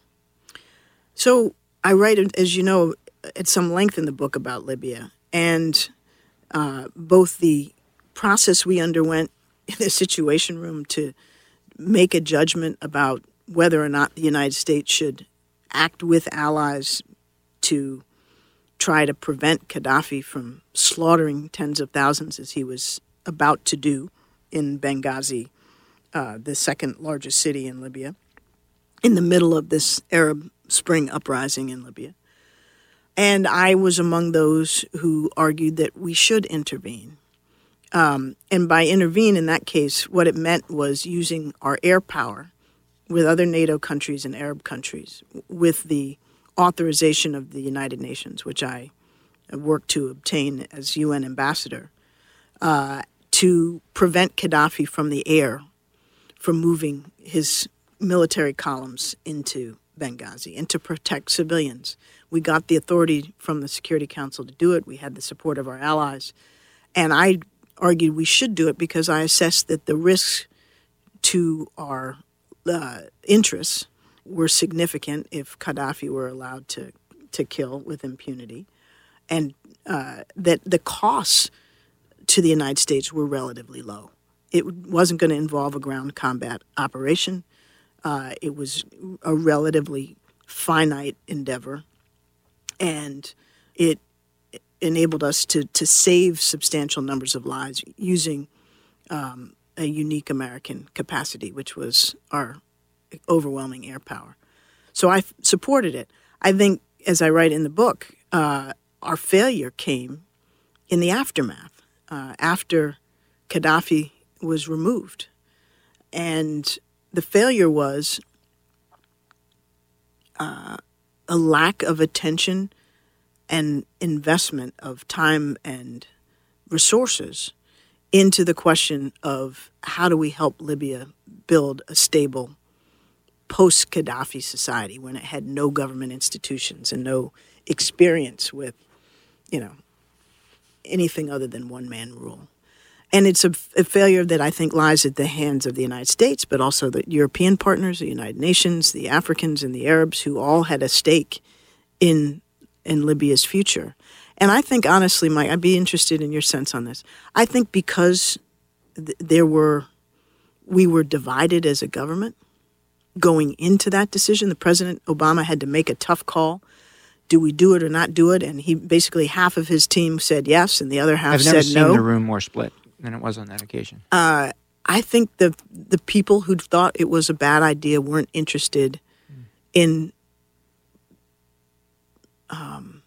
So I write, as you know, at some length in the book about Libya, and uh, both the process we underwent in the Situation Room to make a judgment about whether or not the United States should act with allies to try to prevent Gaddafi from slaughtering tens of thousands, as he was about to do in Benghazi, uh, the second largest city in Libya, in the middle of this Arab Spring uprising in Libya. And I was among those who argued that we should intervene. Um, and by intervene in that case, what it meant was using our air power with other NATO countries and Arab countries, with the authorization of the United Nations, which I worked to obtain as U N ambassador, uh, to prevent Gaddafi from the air from moving his military columns into Benghazi and to protect civilians. We got the authority from the Security Council to do it. We had the support of our allies. And I argued we should do it because I assessed that the risks to our uh, interests were significant if Gaddafi were allowed to, to kill with impunity, and uh, that the costs to the United States were relatively low. It wasn't going to involve a ground combat operation. Uh, it was a relatively finite endeavor, and it enabled us to, to save substantial numbers of lives using um, a unique American capacity, which was our overwhelming air power. So I f- supported it. I think, as I write in the book, uh, our failure came in the aftermath, uh, after Gaddafi was removed. And the failure was uh, a lack of attention and investment of time and resources into the question of how do we help Libya build a stable post-Gaddafi society when it had no government institutions and no experience with, you know, anything other than one-man rule. And it's a, a failure that I think lies at the hands of the United States, but also the European partners, the United Nations, the Africans, and the Arabs, who all had a stake in in Libya's future. And I think, honestly, Mike, I'd be interested in your sense on this. I think because th- there were, we were divided as a government going into that decision. The President Obama had to make a tough call. Do we do it or not do it? And he basically, half of his team said yes, and the other half I've said no. never seen the room more split than it was on that occasion. Uh, I think the the people who thought it was a bad idea weren't interested mm. in um,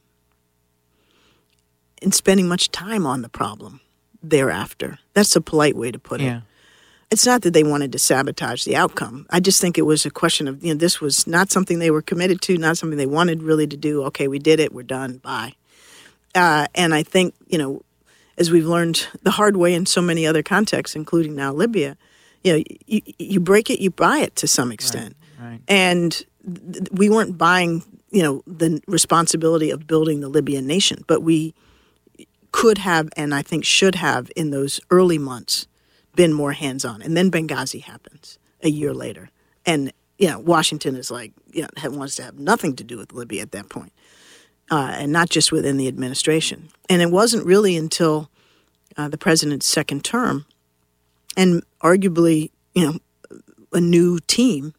in spending much time on the problem thereafter. That's a polite way to put yeah. it. it's not that they wanted to sabotage the outcome. I just think it was a question of, you know, this was not something they were committed to, not something they wanted really to do. Okay, we did it. We're done. Bye. Uh, and I think, you know, as we've learned the hard way in so many other contexts, including now Libya, you know, you, you break it, you buy it to some extent. Right, right. And th- we weren't buying, you know, the responsibility of building the Libyan nation, but we could have, and I think should have, in those early months, been more hands-on. And then Benghazi happens a year later. And, you know, Washington is like, you know, wants to have nothing to do with Libya at that point, uh, and not just within the administration. And it wasn't really until uh, the president's second term, and arguably, you know, a new team.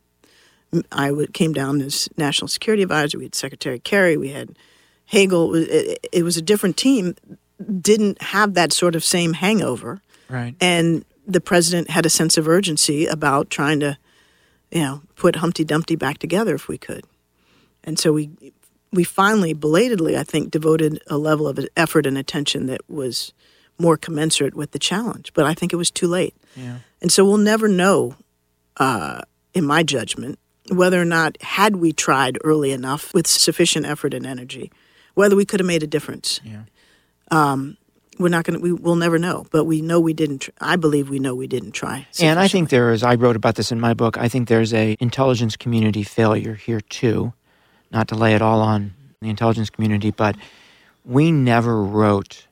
I would, came down as National Security Advisor. We had Secretary Kerry. We had Hagel. It, it was a different team. Didn't have that sort of same hangover. Right. And the president had a sense of urgency about trying to, you know, put Humpty Dumpty back together if we could. And so we we finally, belatedly, I think, devoted a level of effort and attention that was more commensurate with the challenge. But I think it was too late. Yeah. And so we'll never know, uh, in my judgment, whether or not, had we tried early enough with sufficient effort and energy, whether we could have made a difference. Yeah. Um, we're not going to, we, we'll never know, but we know we didn't, tr- I believe we know we didn't try. And I think there is, I wrote about this in my book, I think there's a intelligence community failure here too, not to lay it all on the intelligence community, but we never wrote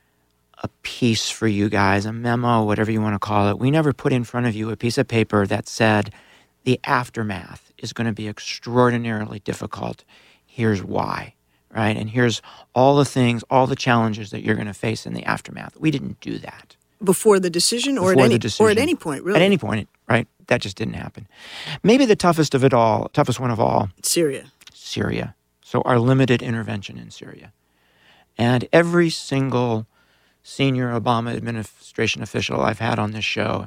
a piece for you guys, a memo, whatever you want to call it. We never put in front of you a piece of paper that said the aftermath is going to be extraordinarily difficult. Here's why. Right? And here's all the things, all the challenges that you're going to face in the aftermath. We didn't do that. Before the decision or, Before at, any, the decision. or at any point, really? At any point, right? That just didn't happen. Maybe the toughest of it all, toughest one of all. Syria. Syria. So our limited intervention in Syria. And every single senior Obama administration official I've had on this show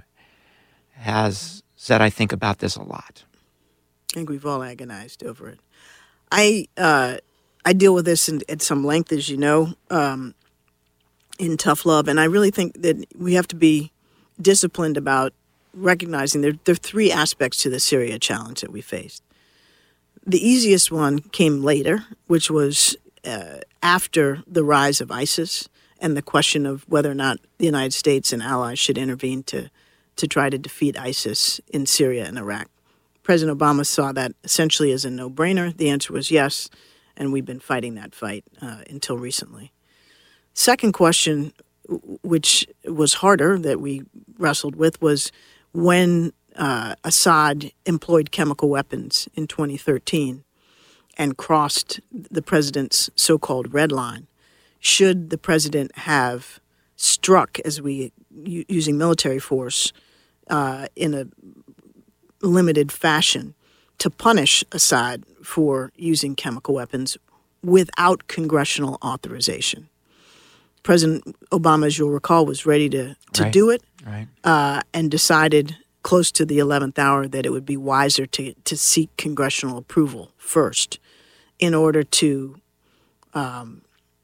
has said, I think about this a lot. I think we've all agonized over it. I... Uh, I deal with this in, at some length, as you know, um, in Tough Love. And I really think that we have to be disciplined about recognizing there, there are three aspects to the Syria challenge that we faced. The easiest one came later, which was uh, after the rise of ISIS and the question of whether or not the United States and allies should intervene to, to try to defeat ISIS in Syria and Iraq. President Obama saw that essentially as a no-brainer. The answer was yes. And we've been fighting that fight uh, until recently. Second question, which was harder that we wrestled with, was when uh, Assad employed chemical weapons in twenty thirteen and crossed the president's so-called red line. Should the president have struck, as we u- using military force, uh, in a limited fashion to punish Assad for using chemical weapons without congressional authorization? President Obama, as you'll recall, was ready to, to right. do it right. uh, and decided close to the eleventh hour that it would be wiser to, to seek congressional approval first in order to um,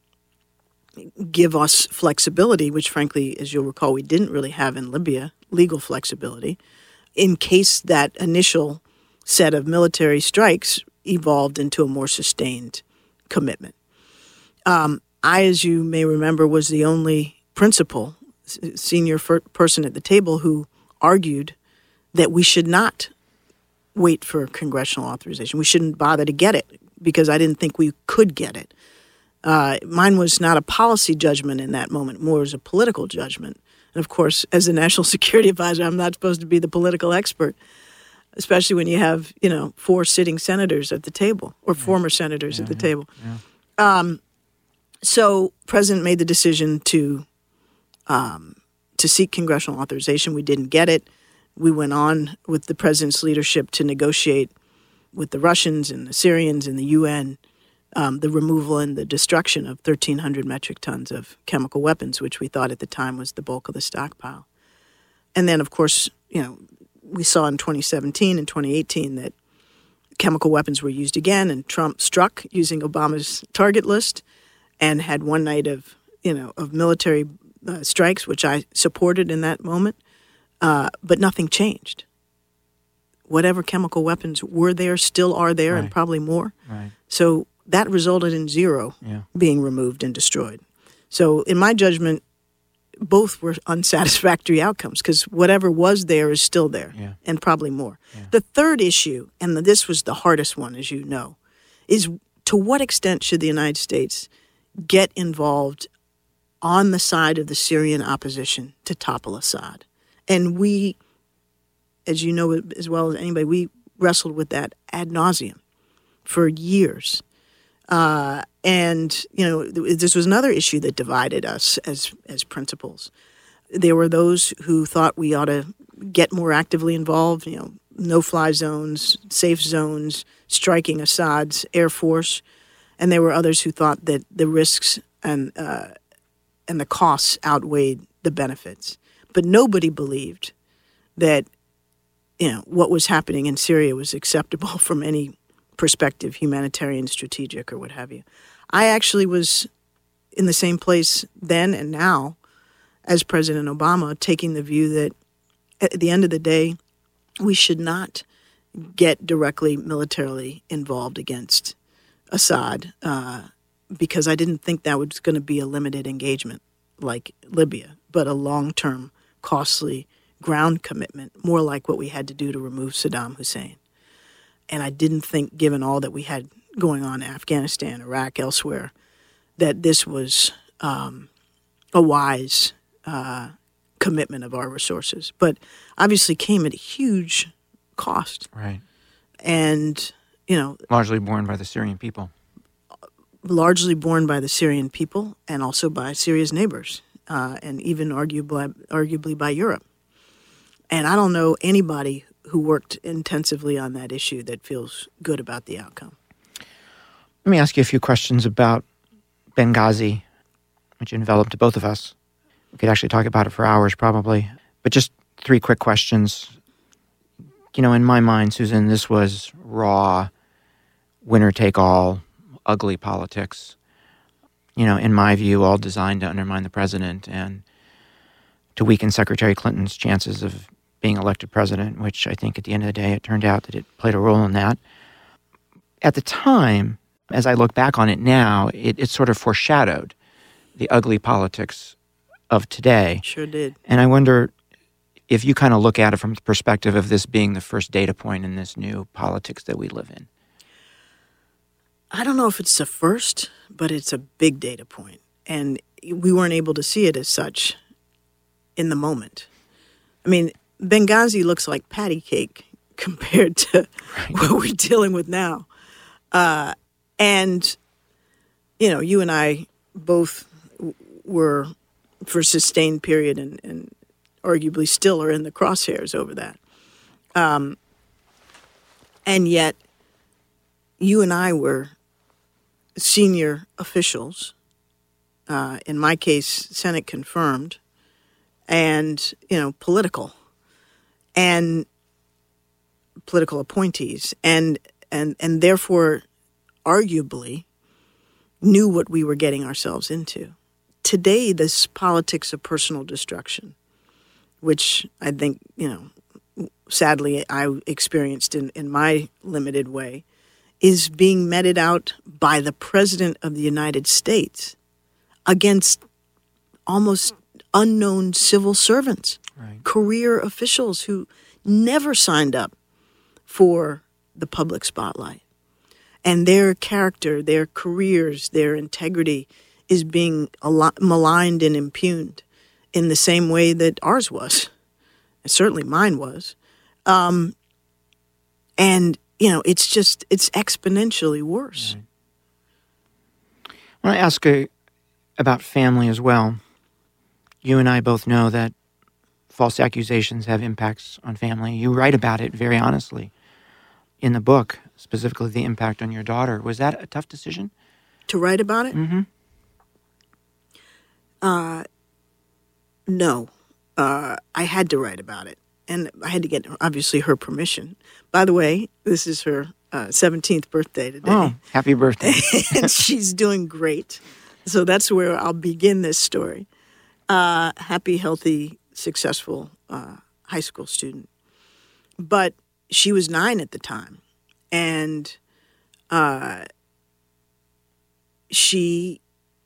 give us flexibility, which frankly, as you'll recall, we didn't really have in Libya, legal flexibility, in case that initial set of military strikes evolved into a more sustained commitment. Um, I, as you may remember, was the only principal, senior f- person at the table who argued that we should not wait for congressional authorization. We shouldn't bother to get it because I didn't think we could get it. Uh, mine was not a policy judgment in that moment, more as a political judgment. And of course, as a national security advisor, I'm not supposed to be the political expert, especially when you have, you know, four sitting senators at the table or yeah. former senators yeah, at the yeah, table. Yeah. Um, so President made the decision to um, to seek congressional authorization. We didn't get it. We went on with the president's leadership to negotiate with the Russians and the Syrians and the U N um, the removal and the destruction of thirteen hundred metric tons of chemical weapons, which we thought at the time was the bulk of the stockpile. And then, of course, you know, we saw in twenty seventeen and twenty eighteen that chemical weapons were used again, and Trump struck using Obama's target list and had one night of, you know, of military uh, strikes, which I supported in that moment. Uh, but nothing changed. Whatever chemical weapons were there, still are there, Right. and probably more. Right. So that resulted in zero Yeah. being removed and destroyed. So in my judgment, both were unsatisfactory outcomes because whatever was there is still there, Yeah. and probably more. The third issue, and this was the hardest one, as you know, is to what extent should the United States get involved on the side of the Syrian opposition to topple Assad? And we, as you know as well as anybody, we wrestled with that ad nauseum for years. Uh, and, you know, this was another issue that divided us as as principals. There were those who thought we ought to get more actively involved, you know, no-fly zones, safe zones, striking Assad's air force. And there were others who thought that the risks and uh, and the costs outweighed the benefits. But nobody believed that, you know, what was happening in Syria was acceptable from any perspective, humanitarian, strategic, or what have you. I actually was in the same place then and now as President Obama, taking the view that at the end of the day, we should not get directly militarily involved against Assad uh, because I didn't think that was going to be a limited engagement like Libya, but a long-term, costly ground commitment, more like what we had to do to remove Saddam Hussein. And I didn't think, given all that we had going on in Afghanistan, Iraq, elsewhere, that this was um, a wise uh, commitment of our resources. But obviously came at a huge cost. Right. And, you know... Largely borne by the Syrian people. Largely borne by the Syrian people and also by Syria's neighbors, uh, and even arguably, arguably by Europe. And I don't know anybody who worked intensively on that issue that feels good about the outcome. Let me ask you a few questions about Benghazi, which enveloped both of us. We could actually talk about it for hours probably. But just three quick questions. You know, in my mind, Susan, this was raw, winner-take-all, ugly politics. You know, in my view, all designed to undermine the president and to weaken Secretary Clinton's chances of being elected president, which I think at the end of the day, it turned out that it played a role in that. At the time, as I look back on it now, it, it sort of foreshadowed the ugly politics of today. Sure did. And I wonder if you kind of look at it from the perspective of this being the first data point in this new politics that we live in. I don't know if it's the first, but it's a big data point. And we weren't able to see it as such in the moment. I mean, Benghazi looks like patty cake compared to right. what we're dealing with now. Uh, and, you know, you and I both were, for a sustained period, and, and arguably still are in the crosshairs over that. Um, and yet, you and I were senior officials, uh, in my case, Senate confirmed, and, you know, political, and political appointees, and and and therefore, arguably, knew what we were getting ourselves into. Today, this politics of personal destruction, which I think, you know, sadly I experienced in, in my limited way, is being meted out by the President of the United States against almost unknown civil servants, right. career officials who never signed up for the public spotlight. And their character, their careers, their integrity is being maligned and impugned in the same way that ours was. And certainly mine was. Um, and, you know, it's just, it's exponentially worse. Right. I want to ask uh, about family as well. You and I both know that false accusations have impacts on family. You write about it very honestly in the book, specifically the impact on your daughter. Was that a tough decision? To write about it? Mm-hmm. Uh, no. Uh, I had to write about it. And I had to get, obviously, her permission. By the way, this is her uh, seventeenth birthday today. Oh, happy birthday. And she's doing great. So that's where I'll begin this story. Uh, happy, healthy, successful uh, high school student. But she was nine at the time. And uh, she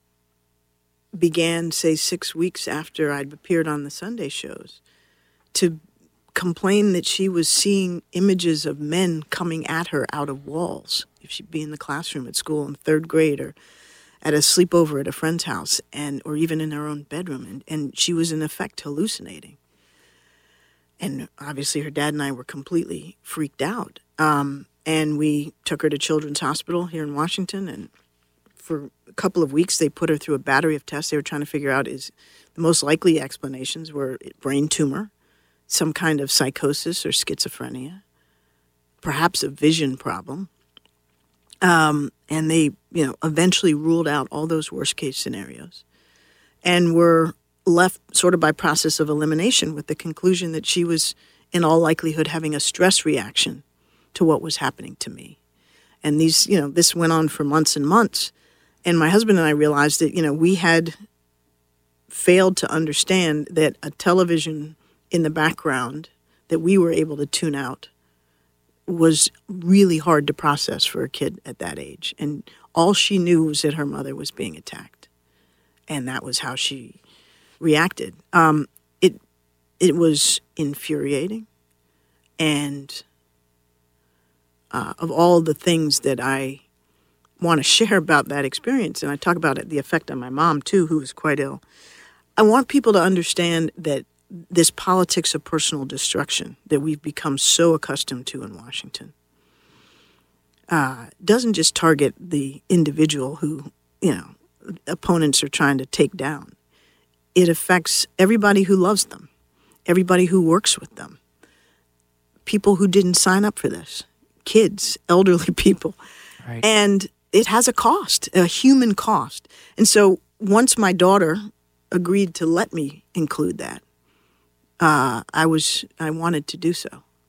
began, say, six weeks after I'd appeared on the Sunday shows, to complain that she was seeing images of men coming at her out of walls. If she'd be in the classroom at school in third grade or at a sleepover at a friend's house, and or even in her own bedroom. And, and she was, in effect, hallucinating. And obviously her dad and I were completely freaked out. Um, and we took her to Children's Hospital here in Washington, and for a couple of weeks they put her through a battery of tests. They were trying to figure out is the most likely explanations were brain tumor, some kind of psychosis or schizophrenia, perhaps a vision problem. Um, and they, you know, eventually ruled out all those worst case scenarios and were left sort of by process of elimination with the conclusion that she was in all likelihood having a stress reaction to what was happening to me. And these, you know, this went on for months and months. And my husband and I realized that, you know, we had failed to understand that a television in the background that we were able to tune out was really hard to process for a kid at that age. And all she knew was that her mother was being attacked. And that was how she reacted. Um, it it was infuriating. And uh, of all the things that I want to share about that experience, and I talk about it, the effect on my mom, too, who was quite ill, I want people to understand that this politics of personal destruction that we've become so accustomed to in Washington uh, doesn't just target the individual who, you know, opponents are trying to take down. It affects everybody who loves them, everybody who works with them, people who didn't sign up for this, kids, elderly people. Right. And it has a cost, a human cost. And so once my daughter agreed to let me include that, Uh, I was, I wanted to do so.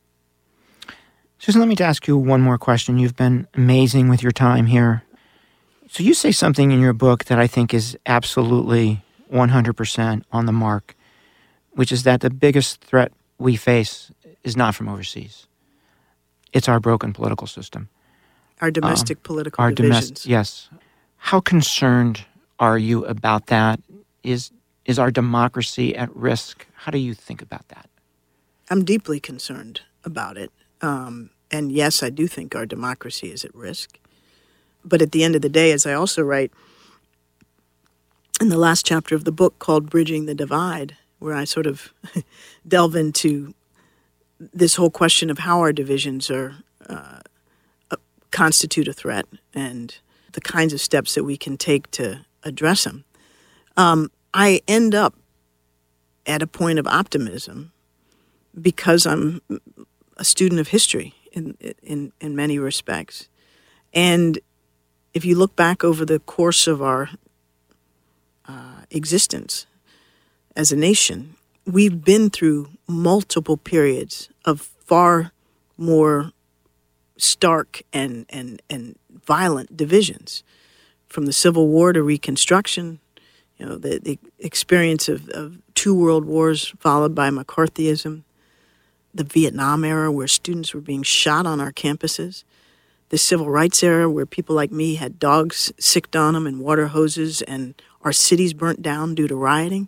Susan, let me ask you one more question. You've been amazing with your time here. So you say something in your book that I think is absolutely one hundred percent on the mark, which is that the biggest threat we face is not from overseas. It's our broken political system. Our domestic um, political our divisions. Domestic, yes. How concerned are you about that? Is Is our democracy at risk? How do you think about that? I'm deeply concerned about it. Um, and yes, I do think our democracy is at risk. But at the end of the day, as I also write in the last chapter of the book called Bridging the Divide, where I sort of delve into this whole question of how our divisions are uh, uh, constitute a threat and the kinds of steps that we can take to address them. Um, I end up at a point of optimism because I'm a student of history in in, in many respects. And if you look back over the course of our uh, existence as a nation, we've been through multiple periods of far more stark and, and, and violent divisions, from the Civil War to Reconstruction, you know, the, the experience of, of two world wars followed by McCarthyism, the Vietnam era where students were being shot on our campuses, the civil rights era where people like me had dogs sicked on them and water hoses and our cities burnt down due to rioting.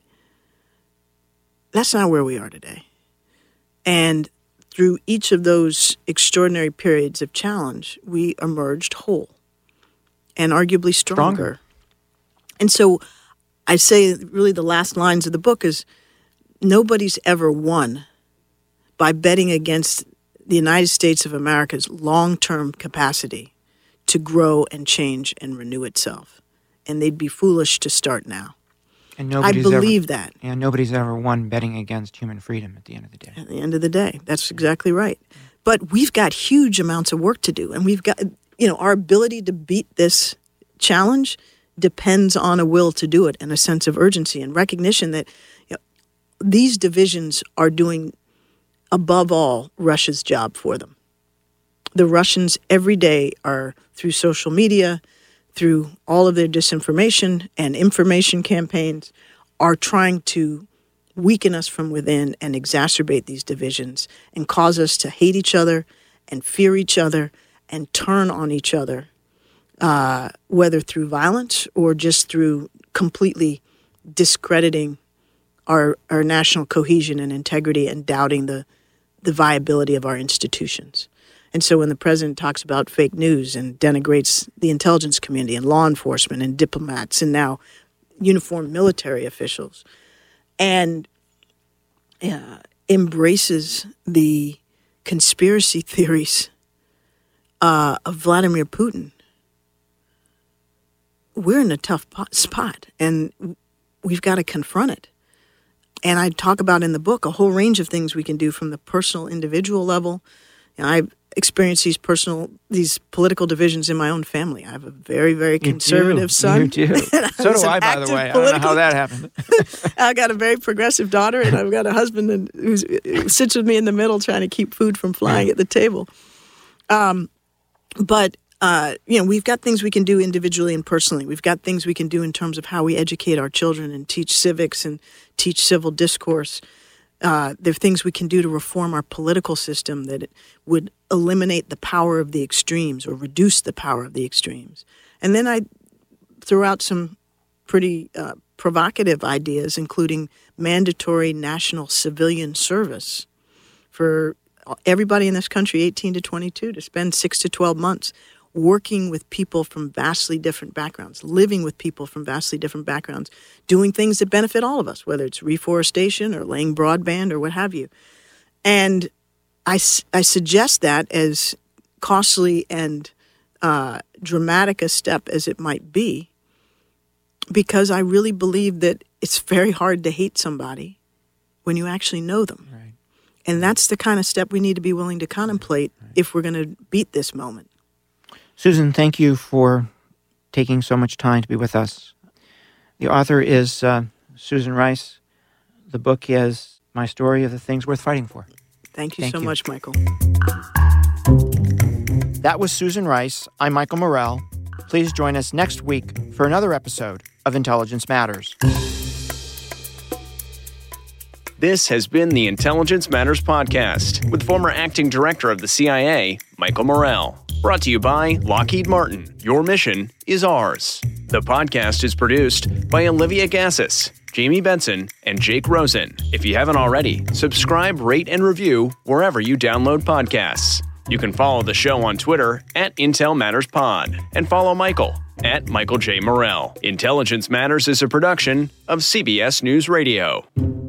That's not where we are today. And through each of those extraordinary periods of challenge, we emerged whole and arguably stronger. stronger. And so I say really the last lines of the book is nobody's ever won by betting against the United States of America's long-term capacity to grow and change and renew itself. And they'd be foolish to start now. And I believe ever, that. Yeah, nobody's ever won betting against human freedom at the end of the day. At the end of the day, that's exactly right. But we've got huge amounts of work to do. And we've got, you know, our ability to beat this challenge depends on a will to do it and a sense of urgency and recognition that, you know, these divisions are doing, above all, Russia's job for them. The Russians every day are, through social media, through all of their disinformation and information campaigns, are trying to weaken us from within and exacerbate these divisions and cause us to hate each other and fear each other and turn on each other, uh, whether through violence or just through completely discrediting our our national cohesion and integrity and doubting the, the viability of our institutions. And so when the president talks about fake news and denigrates the intelligence community and law enforcement and diplomats and now uniformed military officials, and uh, embraces the conspiracy theories uh, of Vladimir Putin, we're in a tough pot, spot, and we've got to confront it. And I talk about in the book a whole range of things we can do from the personal, individual level. You know, I've experienced these personal, these political divisions in my own family. I have a very, very conservative you son. You do. So do I, by the way. I don't know how that happened. I got a very progressive daughter, and I've got a husband who's, who sits with me in the middle trying to keep food from flying at the table. Um, but, uh, you know, we've got things we can do individually and personally. We've got things we can do in terms of how we educate our children and teach civics and teach civil discourse. Uh, there are things we can do to reform our political system that it would eliminate the power of the extremes or reduce the power of the extremes. And then I threw out some pretty uh, provocative ideas, including mandatory national civilian service for everybody in this country, eighteen to twenty-two, to spend six to twelve months working with people from vastly different backgrounds, living with people from vastly different backgrounds, doing things that benefit all of us, whether it's reforestation or laying broadband or what have you. And I, I suggest that, as costly and uh, dramatic a step as it might be, because I really believe that it's very hard to hate somebody when you actually know them. Right. And that's the kind of step we need to be willing to contemplate right. if we're going to beat this moment. Susan, thank you for taking so much time to be with us. The author is uh, Susan Rice. The book is My Story of the Things Worth Fighting For. Thank you thank so you. much, Michael. That was Susan Rice. I'm Michael Morell. Please join us next week for another episode of Intelligence Matters. This has been the Intelligence Matters podcast with former acting director of the C I A, Michael Morell. Brought to you by Lockheed Martin. Your mission is ours. The podcast is produced by Olivia Gassis, Jamie Benson, and Jake Rosen. If you haven't already, subscribe, rate, and review wherever you download podcasts. You can follow the show on Twitter at Intel Matters Pod and follow Michael at Michael J. Morell. Intelligence Matters is a production of C B S News Radio.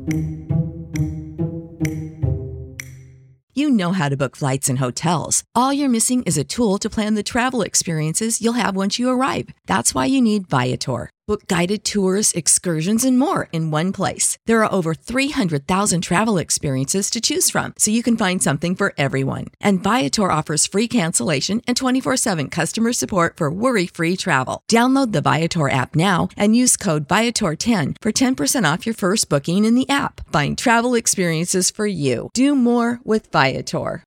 You know how to book flights and hotels. All you're missing is a tool to plan the travel experiences you'll have once you arrive. That's why you need Viator. Book guided tours, excursions, and more in one place. There are over three hundred thousand travel experiences to choose from, so you can find something for everyone. And Viator offers free cancellation and twenty-four seven customer support for worry-free travel. Download the Viator app now and use code Viator ten for ten percent off your first booking in the app. Find travel experiences for you. Do more with Viator.